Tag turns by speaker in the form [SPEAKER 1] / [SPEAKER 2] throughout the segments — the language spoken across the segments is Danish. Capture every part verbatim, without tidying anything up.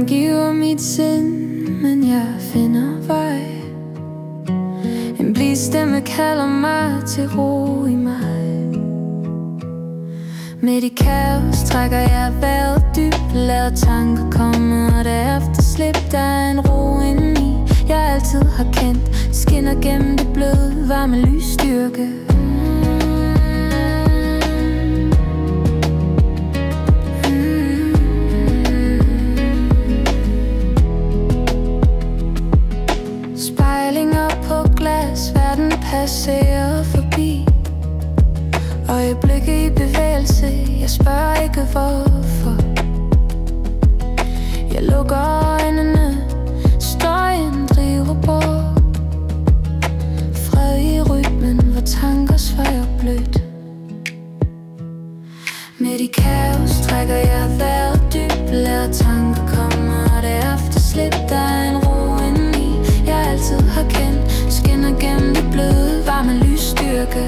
[SPEAKER 1] omgiver mit sind, men jeg finder vej. En blid stemme kalder mig til ro i mig. Midt i kaos trækker jeg vejret dybt, lader tanker komme, og derefter slip. Der er en ro indeni, jeg altid har kendt, skinner gennem det bløde, varme lysstyrke. Verden passerer forbi, øjeblikke i bevægelse. Jeg spørger ikke hvorfor. Jeg lukker øjnene, støjen driver bort. Fred i rytmen, hvor tanker svejer blødt. Midt i kaos trækker jeg vejret dybt, lader tanker komme, og derefter slip. Der er en ro indeni, jeg altid har kendt, skinner gennem det bløde, varme lysstyrke.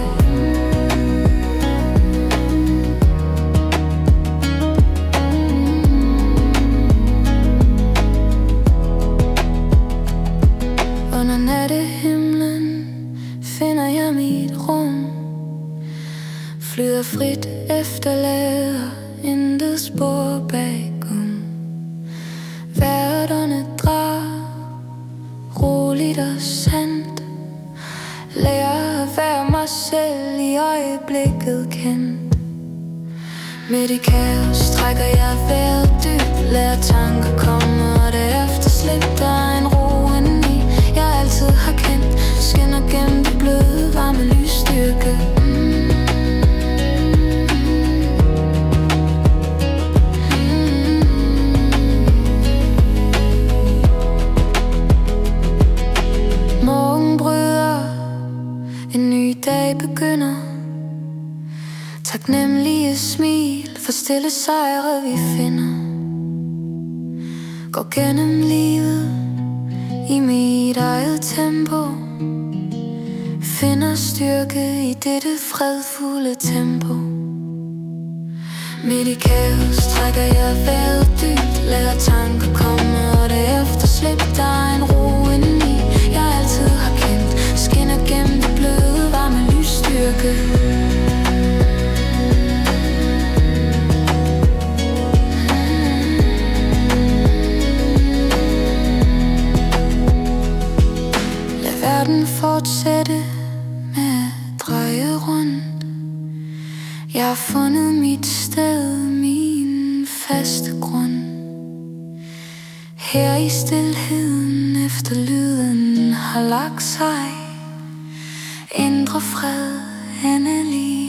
[SPEAKER 1] Under nattehimlen finder jeg mit rum, flyder frit, efterlader intet spor bagum. Værterne drar roligt og sandt, lærer at være mig selv i øjeblikket kendt. Midt i kaos trækker jeg vejret dybt, lader tanker komme, og derefter slip. Der er en ro indeni, jeg altid har kendt, skinner gennem det bløde, varme lysstyrke. Dag begynder, taknemmelige smil for stille sejre vi finder. Går gennem livet i mit eget tempo, finder styrke i dette fredfulde tempo. Midt i kaos trækker jeg vejret dybt, lader tanker komme, og derefter slip. Der er en ro indeni, jeg altid har kendt, skinner gennem det bløde, varme lysstyrke. Lad verden fortsætte med at dreje rundt. Jeg har fundet mit sted, min faste grund. Her i stilheden efter lyden har lagt sig indre fred endelig.